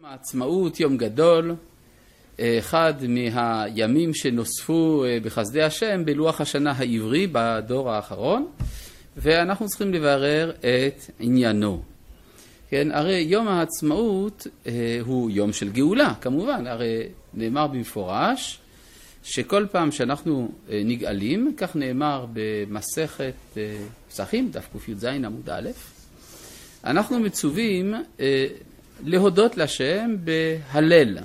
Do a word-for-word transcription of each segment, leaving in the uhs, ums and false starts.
העצמאות, יום גדול, אחד מהימים שנוספו בחסדי השם בלוח השנה העברי בדור האחרון, ואנחנו צריכים לברר את עניינו. כן, הרי יום העצמאות הוא יום של גאולה, כמובן, הרי נאמר במפורש שכל פעם שאנחנו נגאלים, כך נאמר במסכת פסחים, דף ק"ז עמוד א', אנחנו מצווים להודות לשם בהלל.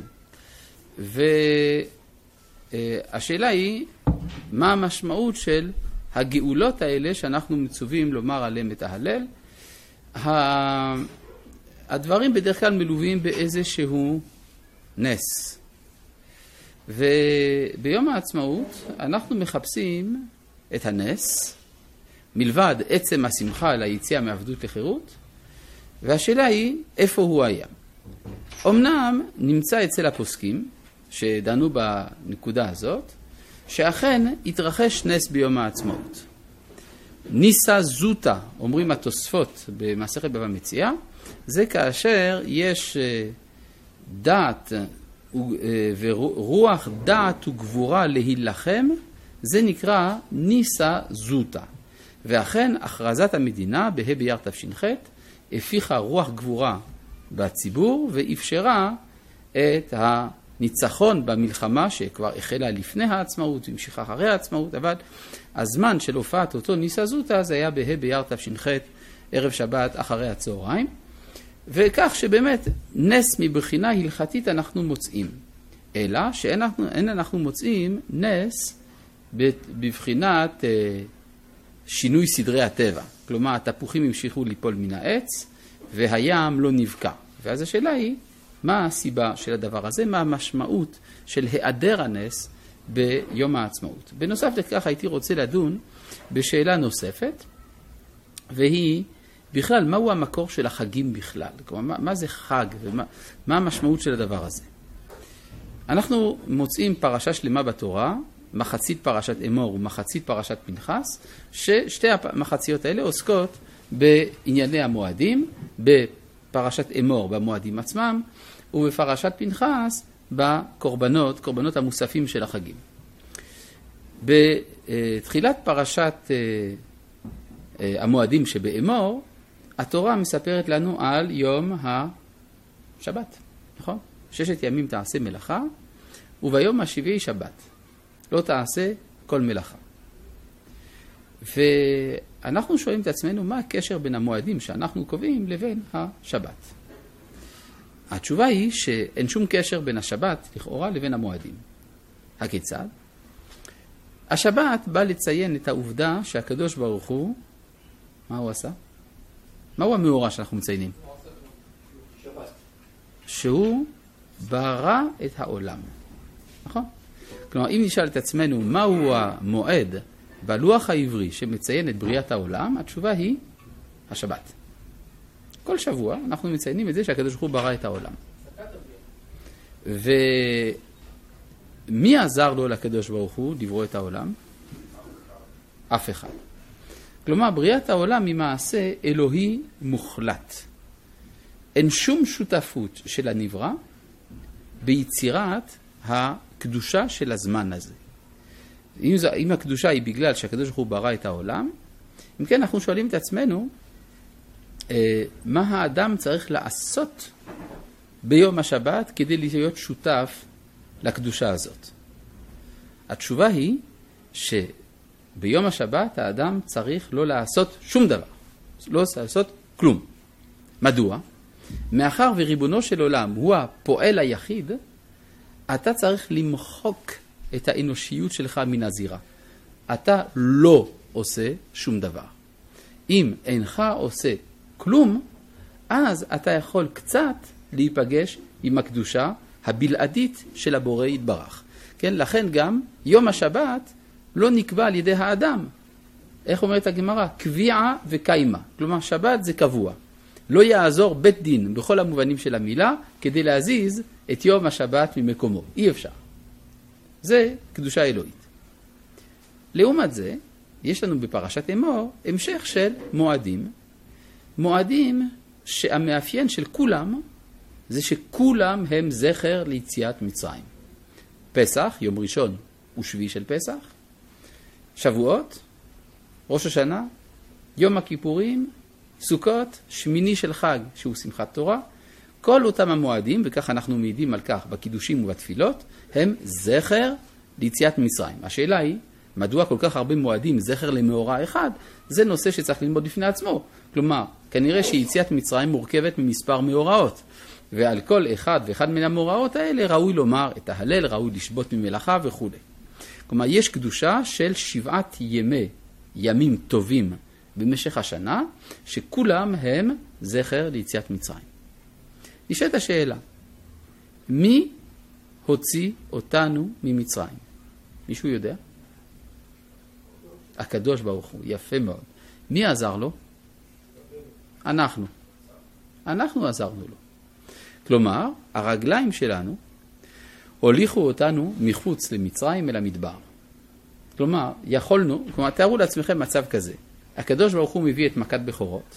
והשאלה היא, מה המשמעות של הגאולות האלה שאנחנו מצווים לומר עליהם את ההלל? הדברים בדרך כלל מלווים באיזשהו נס. וביום העצמאות אנחנו מחפשים את הנס, מלבד עצם השמחה ליציאה מעבדות לחירות, והשאלה היא איפה הוא היה. אמנם נמצא אצל הפוסקים שדנו בנקודה הזאת, שאכן התרחש נס ביום העצמאות. ניסה זוטה, אומרים התוספות במסכת בבא מציעא, זה כאשר יש דעת ורוח דעת וגבורה להילחם, זה נקרא ניסה זוטה. ואכן הכרזת המדינה בה' באייר תש"ח הפיחה רוח גבורה בציבור ואפשרה את הניצחון במלחמה שכבר החלה לפני העצמאות והמשיכה אחרי העצמאות, אבל הזמן של הופעת אותו ניסה זוטה זה היה בה' באייר תש"ח ערב שבת אחרי הצהריים, וכך שבאמת נס מבחינה הלכתית אנחנו מוצאים, אלא שאין אנחנו, אין אנחנו מוצאים נס בבחינת שינוי סדרי הטבע. כלומר, התפוחים המשיכו ליפול מן העץ והים לא נבקע. ואז השאלה היא, מה הסיבה של הדבר הזה? מה המשמעות של היעדר הנס ביום העצמאות? בנוסף לכך הייתי רוצה לדון בשאלה נוספת, והיא בכלל, מהו המקור של החגים בכלל? כלומר, מה, מה זה חג ומה מה המשמעות של הדבר הזה? אנחנו מוצאים פרשה שלמה בתורה, מחצית פרשת אמור ומחצית פרשת פנחס, ששתי המחציות האלה עוסקות בענייני המועדים, בפרשת אמור במועדים עצמם, ובפרשת פנחס בקורבנות, קורבנות המוספים של החגים. בתחילת פרשת המועדים שבאמור, התורה מספרת לנו על יום השבת, נכון? ששת ימים תעשה מלאכה, וביום השביעי שבת. לא תעשה כל מלאכה. ואנחנו שואלים את עצמנו מה הקשר בין המועדים שאנחנו קובעים לבין השבת. התשובה היא שאין שום קשר בין השבת לכאורה לבין המועדים. הכיצד? השבת בא לציין את העובדה שהקדוש ברוך הוא, מה הוא עשה? מהו המאורע שאנחנו מציינים? שבת. שהוא ברא את העולם. נכון? כלומר, אם נשאל את עצמנו מהו המועד בלוח העברי שמציין את בריאת העולם, התשובה היא השבת. כל שבוע אנחנו מציינים את זה שהקדוש ברוך הוא ברא את העולם. ומי עזר לו לקדוש ברוך הוא לברוא את העולם? אף אחד. כלומר, בריאת העולם היא מעשה אלוהי מוחלט. אין שום שותפות של הנברא ביצירת הקדושה של הזמן הזה. אם, זה, אם הקדושה היא בגלל שהקדוש ברוך הוא ברא את העולם, אם כן אנחנו שואלים את עצמנו, אה, מה האדם צריך לעשות ביום השבת כדי להיות שותף לקדושה הזאת? התשובה היא שביום השבת האדם צריך לא לעשות שום דבר, לא לעשות כלום. מדוע? מאחר וריבונו של עולם הוא הפועל היחיד, אתה צריך למחוק את האנושיות שלך מן הזירה. אתה לא עושה שום דבר. אם אינך עושה כלום, אז אתה יכול קצת להיפגש עם הקדושה הבלעדית של הבורא יתברך. כן? לכן גם יום השבת לא נקבע על ידי האדם. איך אומרת הגמרא? קביעה וקיימה. כלומר, שבת זה קבוע. לא יעזור בית דין בכל המובנים של המילה כדי להזיז את יום השבת ממקומו. אי אפשר. זה קדושה אלוהית. לעומת זה, יש לנו בפרשת אמור המשך של מועדים. מועדים שהמאפיין של כולם זה שכולם הם זכר ליציאת מצרים. פסח, יום ראשון ושביעי של פסח, שבועות, ראש השנה, יום הכיפורים, סוכות, שמיני של חג שהוא שמחת תורה, כל אותם המועדים, וכך אנחנו מעידים על כך בקידושים ובתפילות, הם זכר ליציאת מצרים. השאלה היא, מדוע כל כך הרבה מועדים זכר למאורע אחד? זה נושא שצריך ללמוד בפני עצמו. כלומר, כנראה שיציאת מצרים מורכבת ממספר מאורעות, ועל כל אחד ואחד מן המאורעות האלה ראוי לומר את ההלל, ראוי לשבות ממלאכה וכו'. כלומר, יש קדושה של שבעת ימי, ימים טובים במשך השנה, שכולם הם זכר ליציאת מצרים. נשאלת השאלה, מי הוציא אותנו ממצרים? מישהו יודע? הקדוש ברוך הוא, יפה מאוד. מי עזר לו? אנחנו. אנחנו עזרנו לו. כלומר, הרגליים שלנו הוליכו אותנו מחוץ למצרים אל המדבר. כלומר, יכולנו, כלומר, תארו לעצמכם מצב כזה. הקדוש ברוך הוא מביא את מכת בכורות.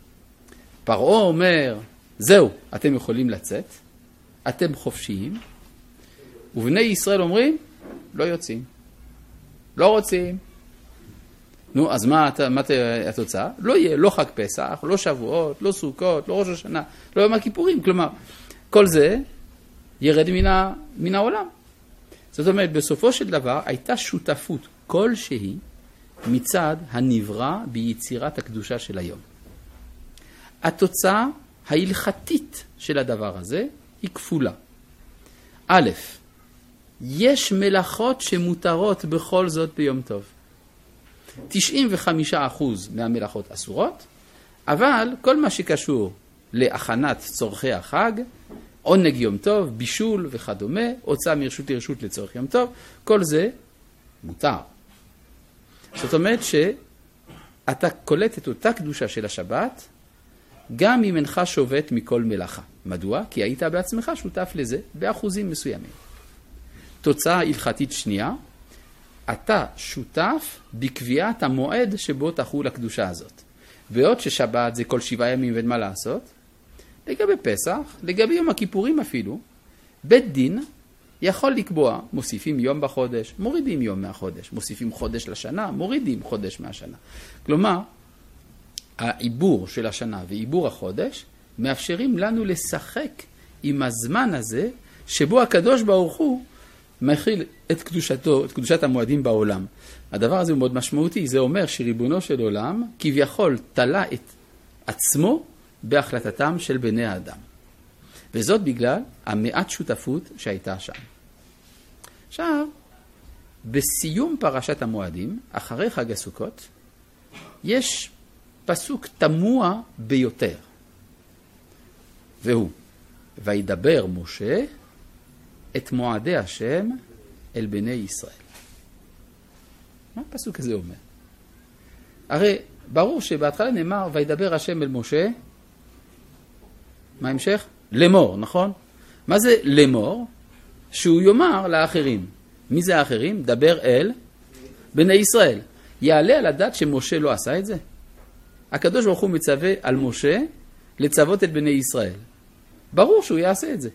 פרעה אומר, זהו, אתם יכולים לצאת, אתם חופשיים, ובני ישראל אומרים, לא יוצאים, לא רוצים. נו, אז מה, מה התוצאה? לא יהיה, לא חג פסח, לא שבועות, לא סוכות, לא ראש השנה, לא יום הכיפורים. כלומר, כל זה ירד מן, ה, מן העולם. זאת אומרת, בסופו של דבר הייתה שותפות כלשהי מצד הנברא ביצירת הקדושה של היום. התוצאה ההלכתית של הדבר הזה היא כפולה. א', יש מלאכות שמותרות בכל זאת ביום טוב. תשעים וחמישה אחוז מהמלאכות אסורות, אבל כל מה שקשור להכנת צורכי החג, עונג יום טוב, בישול וכדומה, הוצאה מרשות לרשות לצורך יום טוב, כל זה מותר. זאת אומרת שאתה קולט את אותה קדושה של השבת, גם אם אינך שובת מכל מלאכה. מדוע? כי היית בעצמך שותף לזה באחוזים מסוימים. תוצאה הלכתית שנייה, אתה שותף בקביעת המועד שבו תחול הקדושה הזאת. בעוד ששבת זה כל שבעה ימים ואין מה לעשות, לגבי פסח, לגבי יום הכיפורים אפילו, בית דין יכול לקבוע, מוסיפים יום בחודש, מורידים יום מהחודש, מוסיפים חודש לשנה, מורידים חודש מהשנה. כלומר, העיבור של השנה ועיבור החודש מאפשרים לנו לשחק עם הזמן הזה שבו הקדוש ברוך הוא מכיל את קדושתו, את קדושת המועדים בעולם. הדבר הזה הוא מאוד משמעותי, זה אומר שריבונו של עולם כביכול תלה את עצמו בהחלטתם של בני האדם. וזאת בגלל המעט שותפות שהייתה שם. עכשיו, בסיום פרשת המועדים, אחרי חג הסוכות, יש פסוק תמוה ביותר. והוא, וידבר משה את מועדי השם אל בני ישראל. מה הפסוק הזה אומר? הרי ברור שבהתחלה נאמר, וידבר השם אל משה, מה המשך? למור, נכון? מה זה למור? שהוא יאמר לאחרים. מי זה האחרים? דבר אל בני ישראל. יעלה על הדעת שמשה לא עשה את זה? הקדוש ברוך הוא מצווה על משה לצוות את בני ישראל. ברור שהוא יעשה את זה.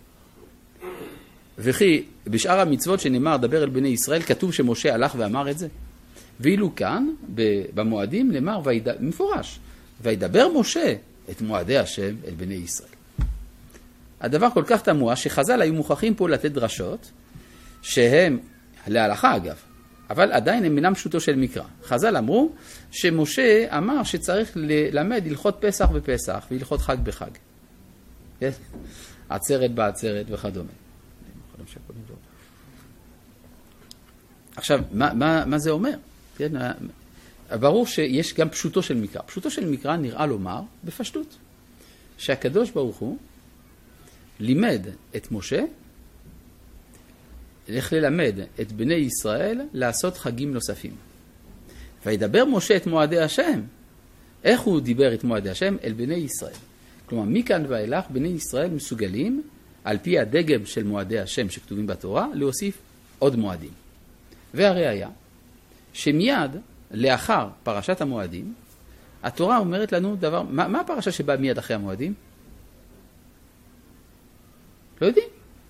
וכי בשאר המצוות שנאמר דבר אל בני ישראל, כתוב שמשה הלך ואמר את זה. ואילו כאן, במועדים, נאמר מפורש, וידבר משה את מועדי השם אל בני ישראל. הדבר כל כך תמוה שחז"ל היו מוכרחים פה לתת דרשות, שהם להלכה אגב, אבל עדיין הם אינם פשוטו של מקרא. חז"ל אמרו שמשה אמר שצריך ללמד הלכות פסח בפסח והלכות חג בחג. עצרת בעצרת וכדומה. עכשיו, מה, מה, מה זה אומר? ברור שיש גם פשוטו של מקרא. פשוטו של מקרא נראה לומר בפשטות, שהקדוש ברוך הוא לימד את משה, איך ללמד את בני ישראל לעשות חגים נוספים. וידבר משה את מועדי השם. איך הוא דיבר את מועדי השם? אל בני ישראל. כלומר, מכאן ואילך בני ישראל מסוגלים, על פי הדגם של מועדי השם שכתובים בתורה, להוסיף עוד מועדים. והראיה, שמיד לאחר פרשת המועדים, התורה אומרת לנו דבר, מה, מה הפרשה שבאה מיד אחרי המועדים? לא יודעים.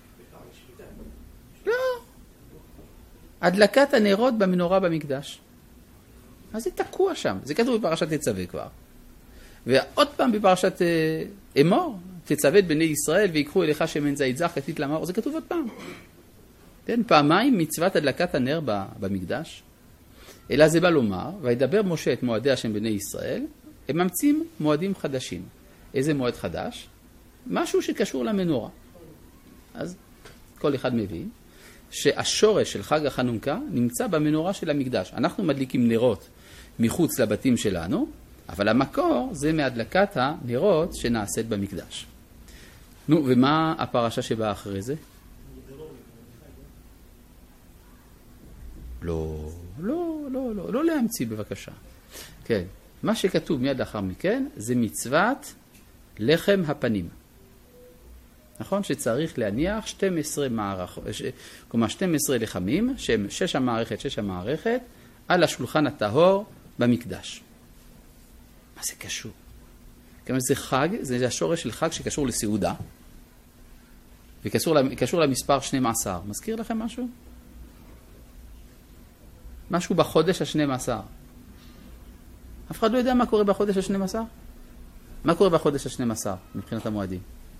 לא. הדלקת הנרות במנורה במקדש. אז זה תקוע שם. זה כתוב בפרשת תצווה כבר. ועוד פעם בפרשת אמור, תצווה את בני ישראל ויקחו אליך שמן זית זך כתית למאור. זה כתוב עוד פעם. כן, פעמיים מצוות הדלקת הנר במקדש. אלא זה בא לומר, וידבר משה את מועדי השם בני ישראל, הם ממציאים מועדים חדשים. איזה מועד חדש? משהו שקשור למנורה. אז כל אחד מבין שהשורש של חג החנוכה נמצא במנורה של המקדש. אנחנו מדליקים נרות מחוץ לבתים שלנו, אבל המקור זה מהדלקת הנרות שנעשית במקדש. נו, ומה הפרשה שבאה אחרי זה? לא, לא, לא, לא, לא להמציא בבקשה. כן, מה שכתוב מיד אחר מכן זה מצוות לחם הפנים. נכון? שצריך להניח שתים עשרה מערכות, כלומר שתים עשרה לחמים, שהם שש המערכת, שש המערכת, על השולחן הטהור במקדש. מה זה קשור? כלומר זה חג, זה השורש של חג שקשור לסעודה, וקשור למספר שנים עשר. מזכיר לכם משהו? משהו בחודש השנים עשר. אף אחד לא יודע מה קורה בחודש השנים עשר? מה קורה בחודש השנים עשר מבחינת המועדים?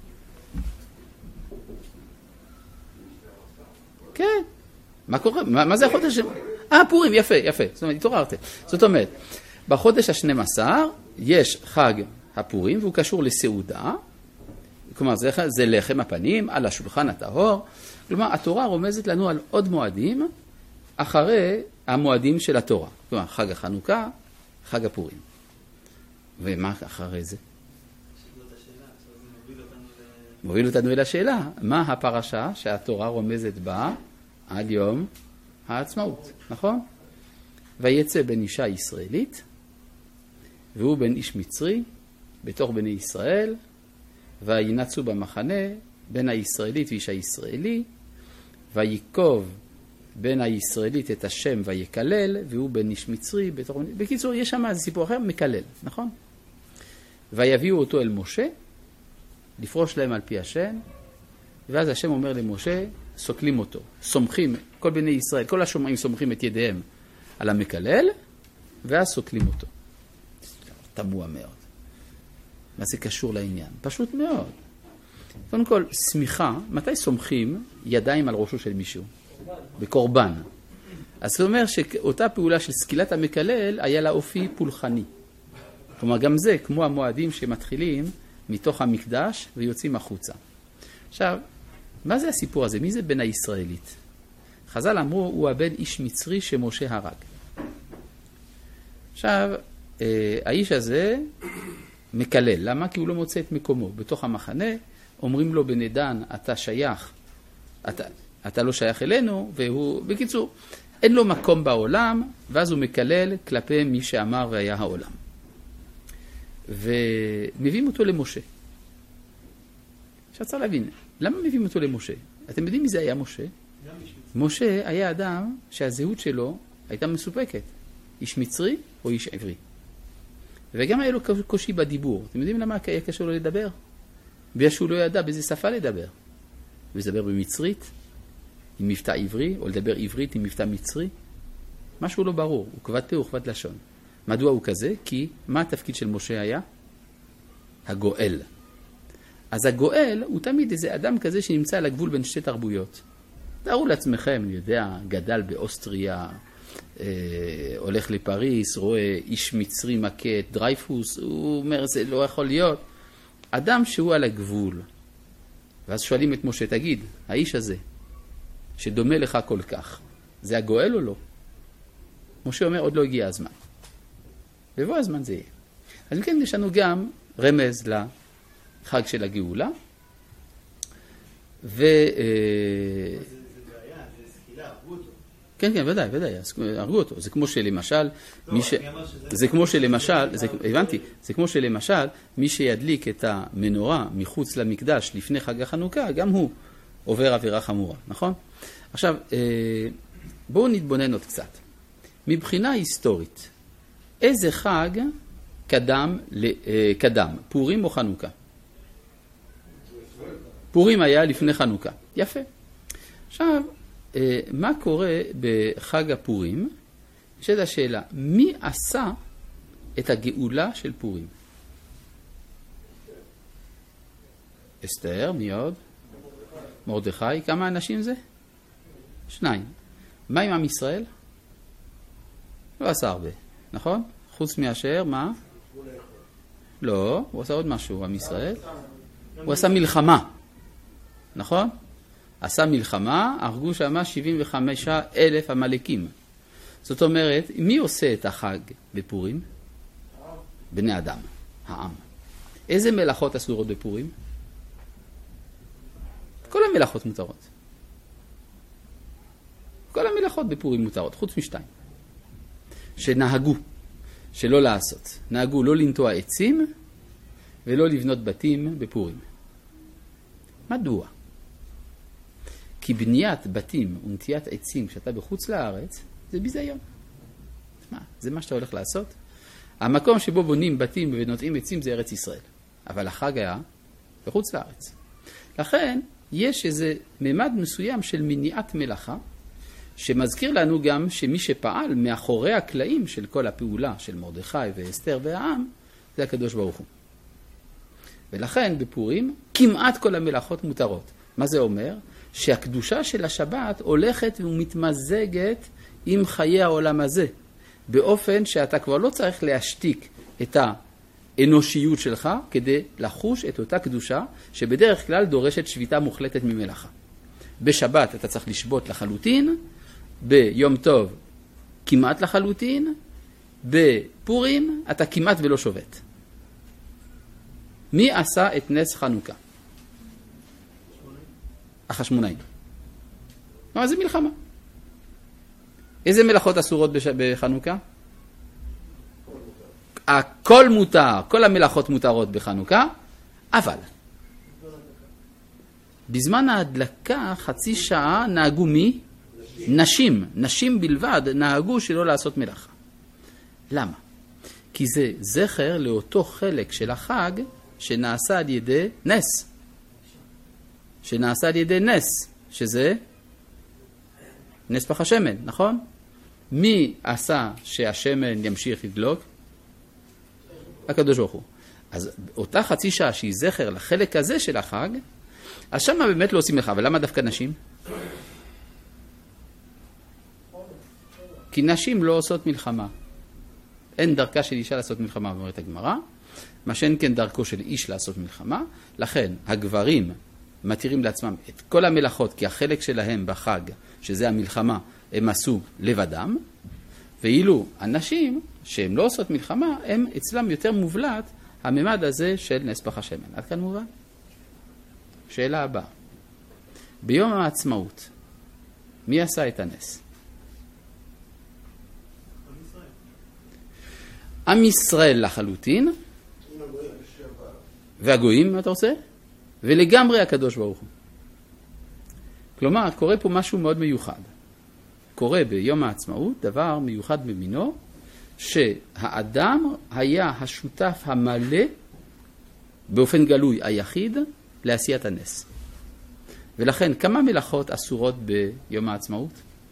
כן. מה קורה? מה, מה זה החודש? אה, פורים, יפה, יפה. זאת אומרת, התעוררתם. זאת אומרת, בחודש השנים עשר יש חג הפורים, והוא קשור לסעודה. כלומר, זה, זה לחם הפנים על השולחן הטהור. כלומר, התורה רומזת לנו על עוד מועדים אחרי המועדים של התורה. כלומר, חג החנוכה, חג הפורים. ומה אחרי זה? מוביל אותנו אל השאלה, מה הפרשה שהתורה רומזת בה עד יום העצמאות, נכון? ויצא בן אישה ישראלית, והוא בן איש מצרי, בתוך בני ישראל, וינצו במחנה בין הישראלית ואיש הישראלי, ויקוב בין הישראלית את השם ויקלל, והוא בן איש מצרי, בתוך... בקיצור, יש שם איזה סיפור אחר, מקלל, נכון? ויביאו אותו אל משה, לפרוש להם על פי השם, ואז השם אומר למשה, סוקלים אותו, סומכים, כל בני ישראל, כל השומעים סומכים את ידיהם על המקלל, ואז סוקלים אותו. תמוה מאוד. מה זה קשור לעניין? פשוט מאוד. קודם כל, סמיכה, מתי סומכים ידיים על ראשו של מישהו? בקורבן. אז זאת אומרת שאותה פעולה של סקילת המקלל היה לה אופי פולחני. כלומר, גם זה כמו המועדים שמתחילים מתוך המקדש ויוצאים החוצה. עכשיו, מה זה הסיפור הזה? מי זה בן הישראלית? חז"ל אמרו, הוא הבן איש מצרי שמשה הרג. עכשיו, האיש הזה מקלל. למה? כי הוא לא מוצא את מקומו. בתוך המחנה אומרים לו בני דן, אתה שייך, אתה, אתה לא שייך אלינו, והוא, בקיצור, אין לו מקום בעולם, ואז הוא מקלל כלפי מי שאמר והיה העולם. ומביאים אותו למשה. עכשיו צריך להבין, למה מביאים אותו למשה? אתם יודעים מי זה היה משה? משה היה אדם שהזהות שלו הייתה מסופקת. איש מצרי או איש עברי. וגם היה לו קושי בדיבור. אתם יודעים למה היה קשה לו לדבר? בגלל שהוא לא ידע באיזה שפה לדבר. לדבר במצרית, עם מבטא עברי, או לדבר עברית עם מבטא מצרי. משהו לא ברור, הוא כבד פה, הוא כבד לשון. מדוע הוא כזה? כי מה התפקיד של משה היה? הגואל. אז הגואל הוא תמיד איזה אדם כזה שנמצא על הגבול בין שתי תרבויות. תארו לעצמכם, אני יודע, גדל באוסטריה, אה, הולך לפריס, רואה איש מצרי מכה את דרייפוס, הוא אומר, זה לא יכול להיות. אדם שהוא על הגבול. ואז שואלים את משה, תגיד, האיש הזה, שדומה לך כל כך, זה הגואל או לא? משה אומר, עוד לא הגיע הזמן. בבוא הזמן זה יהיה. אז כן, יש לנו גם רמז לחג של הגאולה. ו... כן, כן, ודאי, ודאי, הרגו אותו. זה כמו שלמשל, מי ש... זה כמו שלמשל, זה... הבנתי, זה כמו שלמשל, מי שידליק את המנורה מחוץ למקדש לפני חג החנוכה, גם הוא עובר עבירה חמורה, נכון? עכשיו, בואו נתבונן עוד קצת. מבחינה היסטורית, איזה חג קדם, קדם, פורים או חנוכה? פורים היה לפני חנוכה. יפה. עכשיו, מה קורה בחג הפורים? יש את השאלה, מי עשה את הגאולה של פורים? אסתר, מי עוד? מרדכי. כמה אנשים זה? שניים. מה עם עם ישראל? לא עשה הרבה, נכון? חוץ מאשר, מה? לא, הוא עשה עוד משהו, עם ישראל. הוא עשה מלחמה, נכון? עשה מלחמה, הרגו שמה שבעים וחמישה אלף עמלקים. זאת אומרת, מי עושה את החג בפורים? בני אדם, העם. איזה מלאכות אסורות בפורים? כל המלאכות מותרות. כל המלאכות בפורים מותרות, חוץ משתיים. שנהגו, שלא לעשות. נהגו לא לנטוע עצים ולא לבנות בתים בפורים. מדוע? כי בניית בתים ונטיית עצים כשאתה בחוץ לארץ, זה ביזיון. מה? זה מה שאתה הולך לעשות? המקום שבו בונים בתים ונוטעים עצים זה ארץ ישראל. אבל החג היה בחוץ לארץ. לכן, יש איזה ממד מסוים של מניעת מלאכה, שמזכיר לנו גם שמי שפעל מאחורי הקלעים של כל הפעולה של מרדכי ואסתר והעם, זה הקדוש ברוך הוא. ולכן בפורים כמעט כל המלאכות מותרות. מה זה אומר? שהקדושה של השבת הולכת ומתמזגת עם חיי העולם הזה, באופן שאתה כבר לא צריך להשתיק את האנושיות שלך כדי לחוש את אותה קדושה שבדרך כלל דורשת שביתה מוחלטת ממלאכה. בשבת אתה צריך לשבות לחלוטין, ביום טוב כמעט לחלוטין, בפורים אתה כמעט ולא שובת. מי עשה את נס חנוכה? החשמונאים. מה זה מלחמה? איזה מלאכות אסורות בחנוכה? הכל מותר, כל המלאכות מותרות בחנוכה, אבל בזמן ההדלקה חצי שעה נהגו מי? נשים, נשים בלבד נהגו שלא לעשות מלאכה. למה? כי זה זכר לאותו חלק של החג שנעשה על ידי נס. שנעשה על ידי נס, שזה נס פח השמן, נכון? מי עשה שהשמן ימשיך לדלוק? הקדוש ברוך הוא. אז אותה חצי שעה שהיא זכר לחלק הזה של החג, אז שמה באמת לא עושים לך, אבל למה דווקא נשים? כי נשים לא עושות מלחמה. אין דרכה של אישה לעשות מלחמה, אומרת הגמרא, מה שאין כן דרכו של איש לעשות מלחמה, לכן הגברים מתירים לעצמם את כל המלאכות, כי החלק שלהם בחג, שזה המלחמה, הם עשו לבדם, ואילו הנשים שהם לא עושות מלחמה, הם אצלם יותר מובלט הממד הזה של נס פח השמן. עד כאן מובן? שאלה הבאה. ביום העצמאות, מי עשה את הנס? עם ישראל לחלוטין, והגויים, מה אתה רוצה? ולגמרי הקדוש ברוך הוא. כלומר, קורה פה משהו מאוד מיוחד. קורה ביום העצמאות דבר מיוחד במינו, שהאדם היה השותף המלא, באופן גלוי היחיד, לעשיית הנס. ולכן, כמה מלאכות אסורות ביום העצמאות?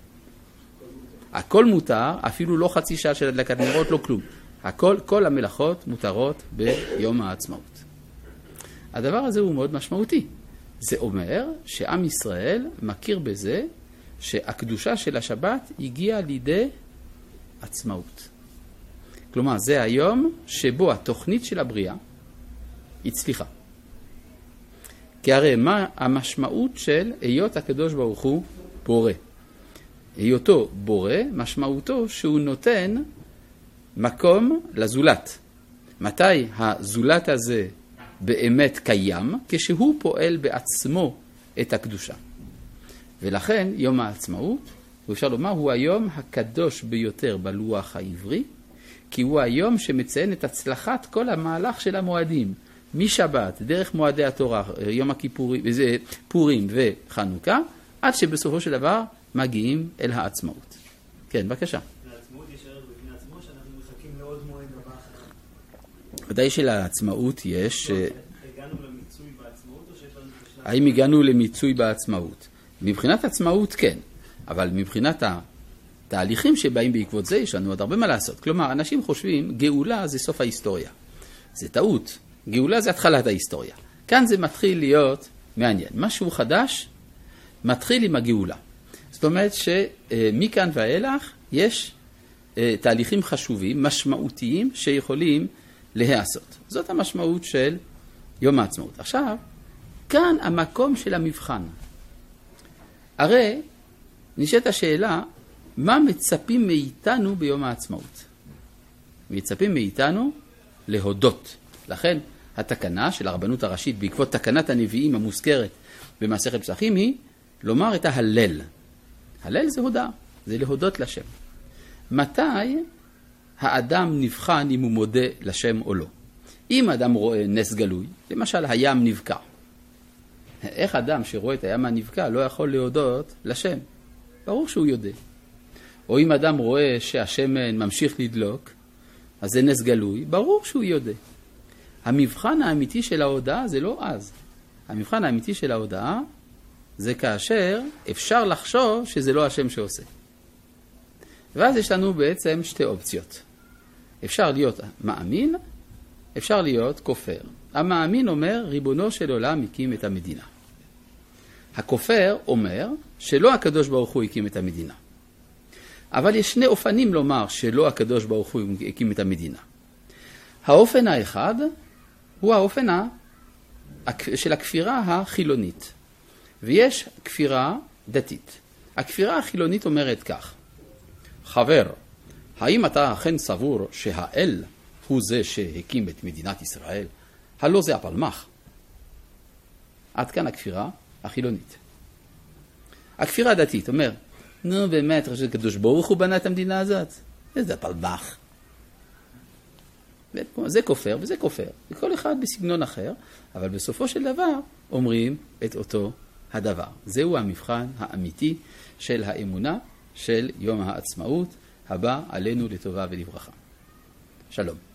הכל מותר, אפילו לא חצי שעה של הדלקת נרות, לא כלום. הכל, כל המלאכות מותרות ביום העצמאות. הדבר הזה הוא מאוד משמעותי. זה אומר שעם ישראל מכיר בזה שהקדושה של השבת הגיעה לידי עצמאות. כלומר, זה היום שבו התוכנית של הבריאה הצליחה. כי הרי מה המשמעות של היות הקדוש ברוך הוא בורא? היותו בורא, משמעותו שהוא נותן מקום לזולת. מתי הזולת הזה באמת קיים? כשהוא פועל בעצמו את הקדושה. ולכן יום העצמאות, ואפשר לומר, הוא היום הקדוש ביותר בלוח העברי, כי הוא היום שמציין את הצלחת כל המהלך של המועדים, משבת, דרך מועדי התורה, יום הכיפורים, פורים וחנוכה, עד שבסופו של דבר מגיעים אל העצמאות. כן, בבקשה. לעצמאות יש ערך בפני עצמו שאנחנו מחכים לעוד מועד הבא אחר. ודאי שלעצמאות יש... הגענו למיצוי בעצמאות או שיש לנו האם הגענו למיצוי בעצמאות? מבחינת עצמאות כן, אבל מבחינת התהליכים שבאים בעקבות זה יש לנו עוד הרבה מה לעשות. כלומר, אנשים חושבים גאולה זה סוף ההיסטוריה. זה טעות. גאולה זה התחלת ההיסטוריה. כאן זה מתחיל להיות מעניין. משהו חדש מתחיל עם הגאולה. זאת אומרת שמכאן ואילך יש תהליכים חשובים, משמעותיים, שיכולים להיעשות. זאת המשמעות של יום העצמאות. עכשיו, כאן המקום של המבחן. הרי נשאלת השאלה, מה מצפים מאיתנו ביום העצמאות? מצפים מאיתנו להודות. לכן, התקנה של הרבנות הראשית, בעקבות תקנת הנביאים המוזכרת במסכת פסחים, היא לומר את ההלל. הלל זה הודעה, זה להודות לשם. מתי האדם נבחן אם הוא מודה לשם או לא? אם אדם רואה נס גלוי, למשל הים נבקע. איך אדם שרואה את הים הנבקע לא יכול להודות לשם? ברור שהוא יודע. או אם אדם רואה שהשמן ממשיך לדלוק, אז זה נס גלוי, ברור שהוא יודע. המבחן האמיתי של ההודעה זה לא אז. המבחן האמיתי של ההודעה זה כאשר אפשר לחשוב שזה לא השם שעושה. ואז יש לנו בעצם שתי אופציות. אפשר להיות מאמין, אפשר להיות כופר. המאמין אומר, ריבונו של עולם הקים את המדינה. הכופר אומר שלא הקדוש ברוך הוא הקים את המדינה. אבל יש שני אופנים לומר שלא הקדוש ברוך הוא הקים את המדינה. האופן האחד הוא האופן של הכפירה החילונית. ויש כפירה דתית. הכפירה החילונית אומרת כך, חבר, האם אתה אכן סבור שהאל הוא זה שהקים את מדינת ישראל? הלא זה הפלמח. עד כאן הכפירה החילונית. הכפירה הדתית אומר, נו באמת, חושב שקדוש ברוך הוא בנה את המדינה הזאת? זה הפלמח. זה כופר וזה כופר. וכל אחד בסגנון אחר, אבל בסופו של דבר אומרים את אותו הדבר. זהו המבחן האמיתי של האמונה של יום העצמאות הבא עלינו לטובה ולברכה. שלום.